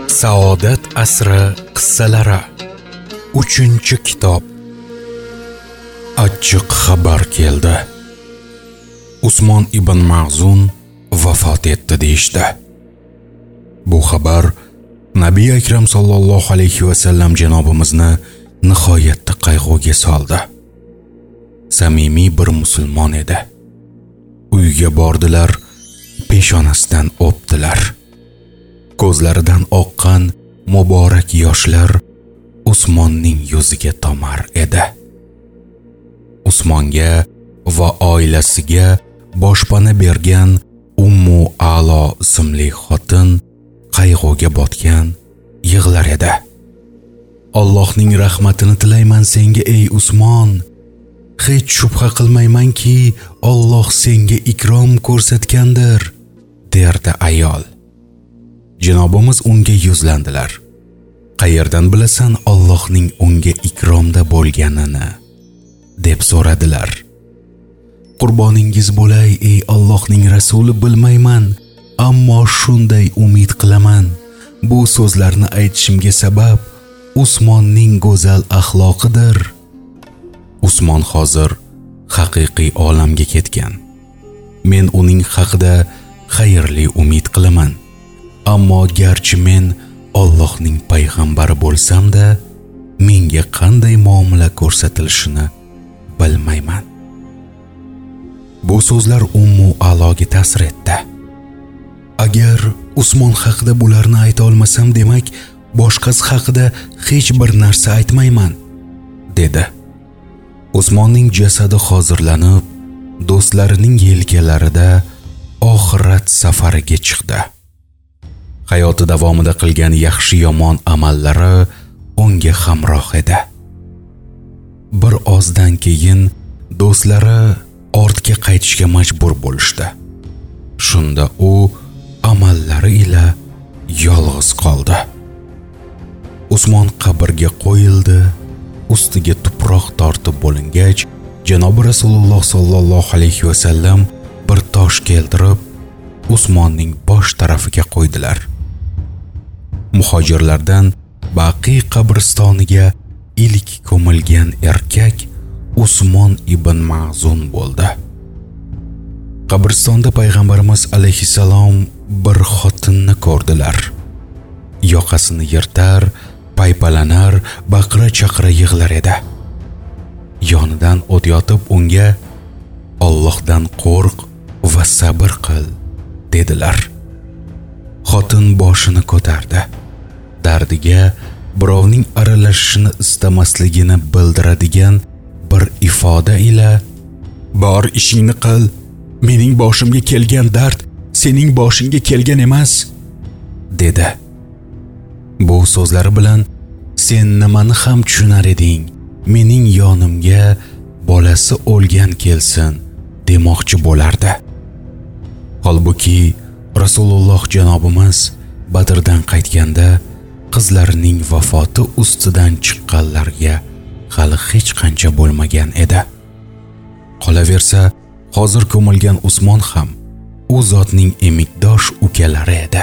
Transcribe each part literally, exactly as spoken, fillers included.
Saodat asri qissalari uchinchi kitob. Achchiq xabar keldi. Usmon ibn Ma'zun vafot etdi deyishdi. Bu xabar Nabiy Akram sallallohu alayhi va sallam janobimizni nihoyatda qayg'uga soldi. Samimiy bir musulmon edi. Uyga bordilar, peshonasidan o'pdilar. Ko'zlaridan oqqan muborak yoshlar Usmonning yuziga tomar edi. Usmonga va oilasiga boshpana bergan Ummu A'lo ismli xotin qayg'uga botgan, yig'lar edi. Allohning rahmatini tilayman senga ey Usmon. Hech shubha qilmaymanki, Alloh senga ikrom ko'rsatgandir, derdi ayol. Janobimiz unga yuzlandilar. Qayerdan bilasan Allohning unga ikromda bo'lganini, deb so'radilar. Qurboningiz bo'lay ey Allohning rasuli, bilmayman, ammo shunday umid qilaman. Bu so'zlarni aytishimga sabab Usmonning go'zal axloqidir. Usmon hozir haqiqiy olamga ketgan. Men uning haqida xayrli umid qilaman. Ammo garchi men Allohning payg'ambari bo'lsam-da, menga qanday muomala ko'rsatilishini bilmayman. Bu so'zlar Ummu A'loga ta'sir etdi. Agar Usmon haqida bularni ayta olmasam, demak, boshqasi haqida hech bir narsa aytmayman, dedi. Usmonning jasadi hozirlanib, do'stlarining yelkalarida oxirat safariga chiqdi. Hayoti davomida qilgan yaxshi-yomon amallari unga hamroh edi. Bir ozdan keyin do'stlari ortga qaytishga majbur bo'lishdi. Shunda u amallari ila yolg'iz qoldi. Usmon qabrga qo'yildi. Ustiga tuproq tortib bo'lingach, Janobi Rasululloh sallallohu alayhi va sallam bir tosh keltirib, Usmonning bosh tarafiga qo'ydilar. Muhojirlardan Baqiy qabristoniga ilk ko'milgan erkak Usmon ibn Ma'zun bo'ldi. Qabristonda payg'ambarimiz alayhisalom bir xotinni ko'rdilar. Yoqasini yirtar, paypalanar, baqira-chaqira yig'lar edi. Yonidan o'tayotib unga Allohdan qo'rq va sabr qil, dedilar. Xotin boshini ko'tardi. Dardiga birovning aralashishini istamasligini bildiradigan bir ifoda ila "Bor ishingni qil. Mening boshimga kelgan dard sening boshingga kelgan emas", dedi. Bu so'zlari bilan sen nimani ham tushunar eding? Mening yonimga bolasi o'lgan kelsin demoqchi bo'lardi. Holbuki Rasululloh janobimiz Badrdan qaytganda qizlarining vafoti ustidan chiqqanlarga hali hech qancha bo'lmagan edi. Qolaversa, hozir ko'milgan Usmon ham u zotning emikdosh ukalari edi.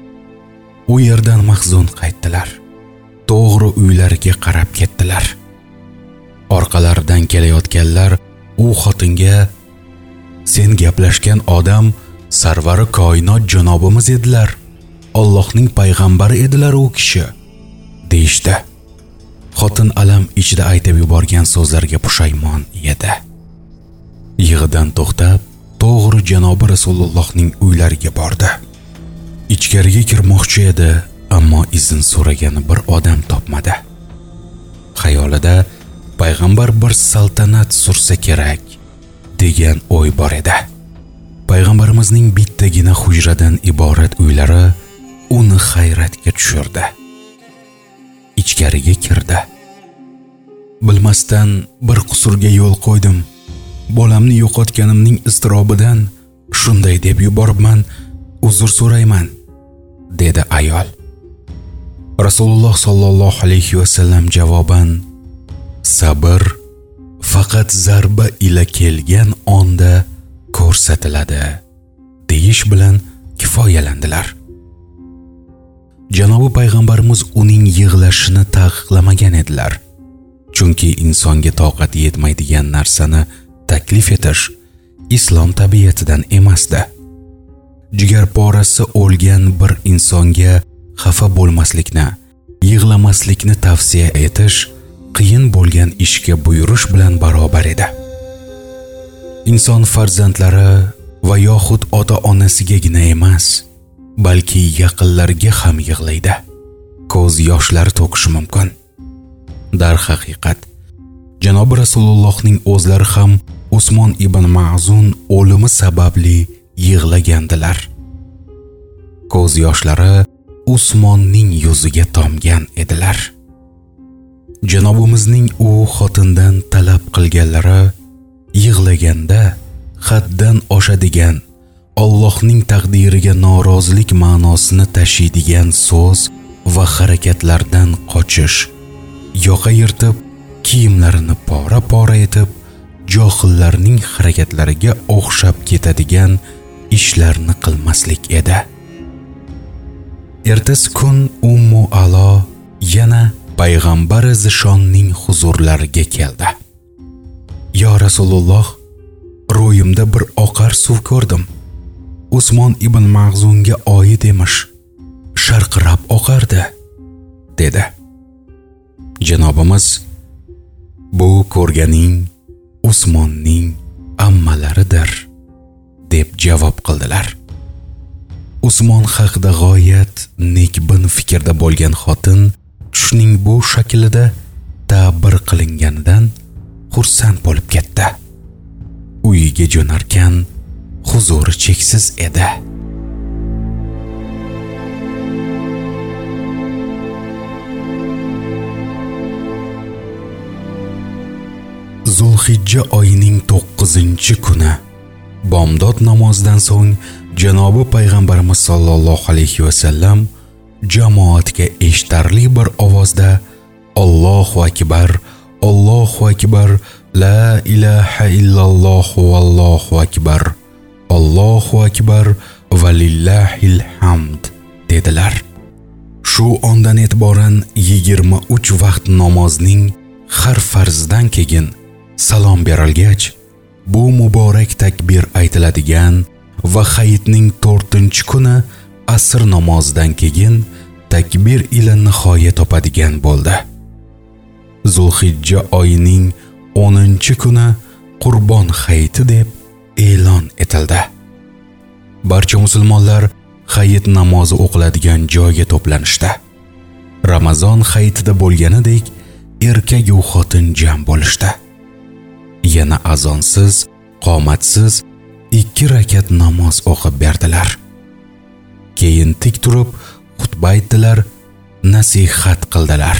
U yerdan mahzun qaytdilar. To'g'ri uylariga qarab ketdilar. Orqalaridan kelayotganlar u xotinga "Sen gaplashgan odam sarvari koinot janobimiz edilar. Allohning payg'ambari edilar u kishi", deyishdi. Xotin alam ichida aytib yuborgan so'zlarga pushaymon edi. Yig'idan to'xtab, to'g'ri janobi Rasulullohning uylariga bordi. Ichkariga kirmoqchi edi, ammo izn so'ragani bir odam topmadi. Xayolida payg'ambar bir saltanat sursa kerak degan o'y bor edi. Payg'ambarimizning bittagina hujradan iborat uylari uni hayratga tushirdi. Ichkariga kirdi. Bilmasdan bir qusurga yo'l qo'ydim. Bolamni yo'qotganimning iztirobidan shunday deb yuboribman. Uzr so'rayman, dedi ayol. Rasululloh sallallohu alayhi va sallam javoban: Sabr faqat zarba ila kelgan onda ko'rsatiladi, deyish bilan kifoyalandilar. Janobi payg'ambarimiz uning yig'lashini taqiqlamagan edilar. Chunki insonga toqat yetmaydigan narsani taklif etish islom tabiatidan emasdi. Jigar porasi o'lgan bir insonga xafa bo'lmaslikni, yig'lamaslikni tavsiya etish qiyin bo'lgan ishga buyurish bilan barobar edi. Inson farzandlari va yoxud ota-onasigagina emas, balki yaqinlariga ham yig'laydi. Ko'z yoshlari to'kishi mumkin. Dar haqiqat, Janob Rasulullohning o'zlari ham Usmon ibn Ma'zun o'limi sababli yig'lagandilar. Ko'z yoshlari Usmonning yuziga tomgan edilar. Janobimizning u xotindan talab qilganlari yig'laganda haddan oshadigan, Allohning taqdiriga norozilik ma'nosini tashiydigan so'z va harakatlardan qochish, yoqa yirtib, kiyimlarini pora-pora etib, johillarning harakatlariga o'xshab ketadigan ishlarni qilmaslik edi. Ertasi kun Ummu Alo yana payg'ambar zishonning huzurlariga keldi. "Ya Rasululloh, ro'yimda bir oqar suv ko'rdim. Usmon ibn Ma'zunga oid emish, sharqirab oqardi", dedi. Janobimiz, "Bu ko'rganing Usmonning ammalaridir", deb javob qildilar. Usmon haqida g'oyat nekbin fikrda bo'lgan xotin tushning bu shaklida ta'bir qilinganidan xursand bo'lib ketdi. Uyiga jo'narkan huzuri cheksiz edi. Zulhijja oyining to'qqizinchi kuni bomdod namozidan so'ng Janobi payg'ambarimiz sollallohu alayhi va sallam jamoatga eshitarli bir ovozda Allohu akbar, Allohu akbar, la ilaha illalloh vallohu akbar, Allohu akbar va lillahil hamd dedilar. Shu ondan e'tiboran yigirma uch vaqt namozning har farzidan keyin salom berilgach, bu muborak takbir aytiladigan va hayitning to'rtinchi kuni asr namozidan keyin takbir ila nihoya topadigan bo'ldi. Zulhijja oyining o'ninchi kuni Qurbon hayiti deb e'lon etildi. Barcha musulmonlar hayit namozi o'qiladigan joyga to'planishdi. Ramazon hayitida bo'lganidek erkak va xotin jam bo'lishdi. Yana azonsiz, qomatsiz ikki rakat namoz o'qib berdilar. Keyin tik turib xutba aytdilar, nasihat qildilar.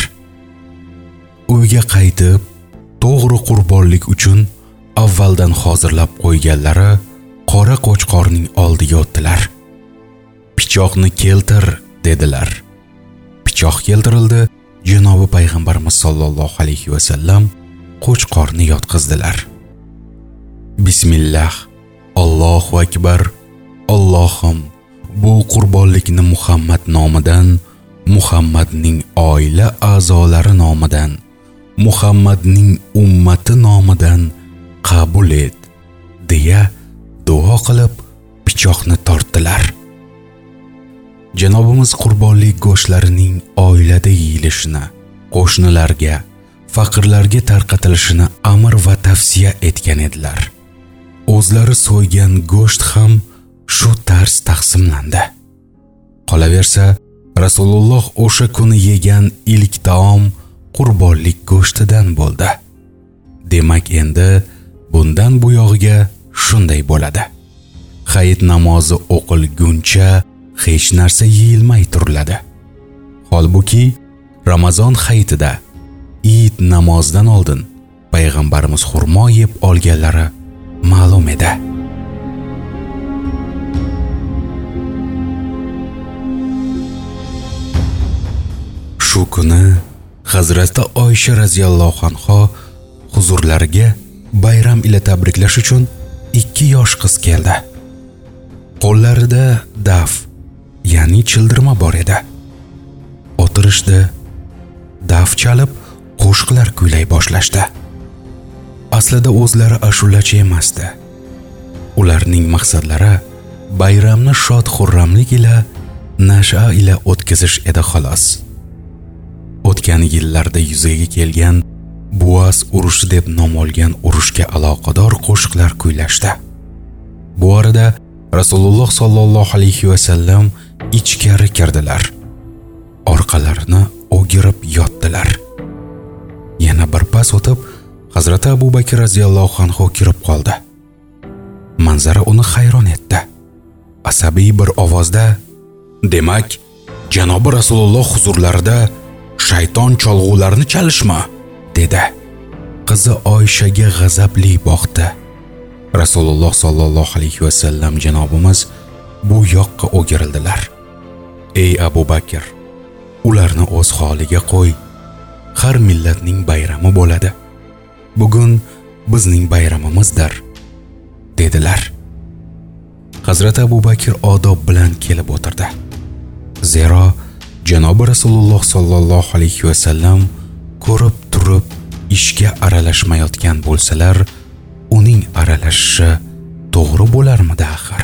Uyga qaytib, to'g'ri qurbonlik uchun avvaldan hozirlab qo'yganlari qora qo'chqorning oldiga o'tdilar. "Pichoqni keltir", dedilar. Pichoq keltirildi. Janobi payg'ambarimiz sollallohu alayhi va sallam qo'chqorni yotqizdilar. Bismillah, Allohu akbar, Allohim bu qurbonlikni Muhammad nomidan, Muhammadning oila a'zolari nomidan, Muhammadning ummati nomidan qabul et, deya duo qilib pichoqni tortdilar. Janobimiz qurbonlik go'shtlarining oilada yeyilishini, qo'shnilarga, faqirlarga tarqatilishini amr va tavsiya etgan edilar. O'zlari so'ygan go'sht ham shu tarz taqsimlandi. Qolaversa, Rasululloh o'sha kuni yegan ilk taom qurbonlik go'shtidan bo'ldi. Demak, endi bundan buyog'iga shunday bo'ladi. Hayit namozi o'qilguncha hech narsa yeyilmay turiladi. Holbuki Ramazon hayitida Eid namozidan oldin payg'ambarimiz xurmo yeb olganlari ma'lum edi. Shu kuni Hazrati Oysha radhiyallohu anha huzurlariga bayram ila tabriklash uchun ikki yosh qiz keldi. Qo'llarida daf, ya'ni childirma bor edi. o'tirishdi, daf chalib, qo'shiqlar kuylay boshlashdi. Aslida o'zlari ashulachi emasdi. Ularning maqsadlari bayramni shod-xurramlik ila, nasha ila o'tkazish edi xolos. O'tgan yillarda yuzaga kelgan Buas urushi deb nom olgan urushga aloqador qo'shiqlar kuylashdi. Bu orada Rasululloh sollallohu alayhi va sallam ichkari kirdilar. Orqalarini o'girib yotdilar. Yana bir pas o'tib, Hazrat Abu Bakr radhiyallohu anhu kirib qoldi. Manzara uni hayron etdi. Asabiy bir ovozda: "Demak, janobi Rasululloh huzurlarida shayton cholg'ularni chalishmi?" dedi. Qizi Oyshaga g'azabli boqdi. Rasululloh sollallohu alayhi va sallam janobimiz bu yoqqa o'girildilar. "Ey Abu Bakr, ularni o'z holiga qo'y. Har millatning bayrami bo'ladi. Bugun bizning bayramimizdir", dedilar. Hazrat Abu Bakr odob bilan kelib o'tirdi. Zero janobi Rasululloh sollallohu alayhi va sallam ko'rib turib ishga aralashmayotgan bo'lsalar, uning aralashishi to'g'ri bo'larmidi axir?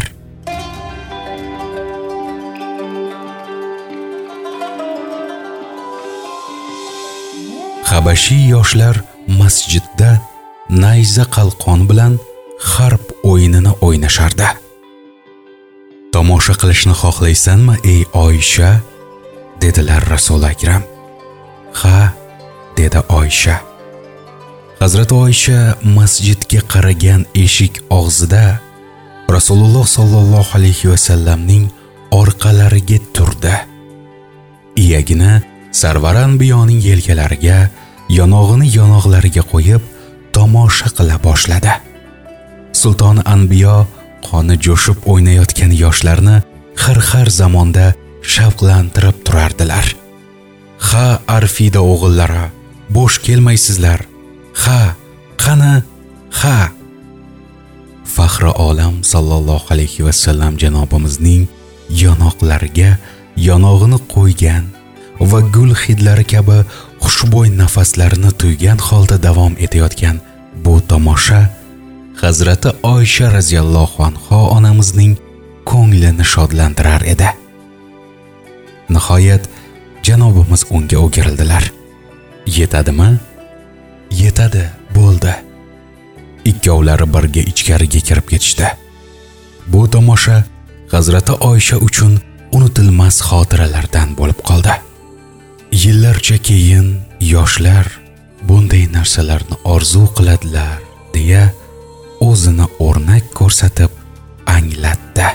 Habashiy yoshlar masjidda nayza qalqon bilan harb o'yinini o'ynashardi. "Tomosha qilishni xohlaysanmi, ey Oysha?" dedilar Rasul akram. "Ha", dedi Oysha. Hazrat Oysha masjidga qaragan eshik og'zida Rasululloh sollallohu alayhi va sallamning orqalariga turdi. Iyagini Sarvar anbiyoning yelkalariga, yonog'ini yonoqlariga qo'yib tomosha qila boshladi. Sulton anbiyo qoni jo'shib o'ynayotgan yoshlarni har-har zamonda shavqlantirib turardilar. "Ha, Arfida o'g'illari, bo'sh kelmaysizlar. Ha, qani, ha." Faxri olam sallallohu alayhi va sallam janobimizning yonoqlariga yonog'ini qo'ygan va gul hidlari kabi xushbo'y nafaslarini tuygan holda davom etayotgan bu tomosha Hazrati Oysha radhiyallohu anha onamizning ko'nglini shodlantirar edi. Nihoyat janobimiz unga o'girildilar. "Yetadimi?" "Yetadi, bo'ldi." Ikkovlari birga ichkariga kirib ketishdi. Bu tomosha Hazrati Oysha uchun unutilmas xotiralardan bo'lib qoldi. Yillarcha keyin yoshlar bunday narsalarni orzu qiladilar, deya o'zini o'rnak ko'rsatib anglatdi.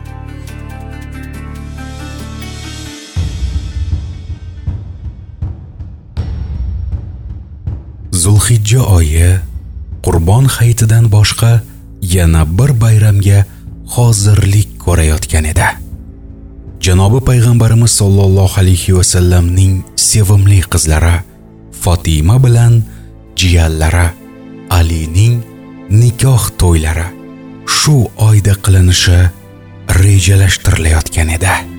Zulhijja oyi Qurbon hayitidan boshqa yana bir bayramga hozirlik ko'rayotgan edi. Janobi payg'ambarimiz sollallohu alayhi va sallamning sevimli qizlari Fatima bilan jiyanlari Alining nikoh to'ylari shu oyda qilinishi rejalashtirilayotgan edi.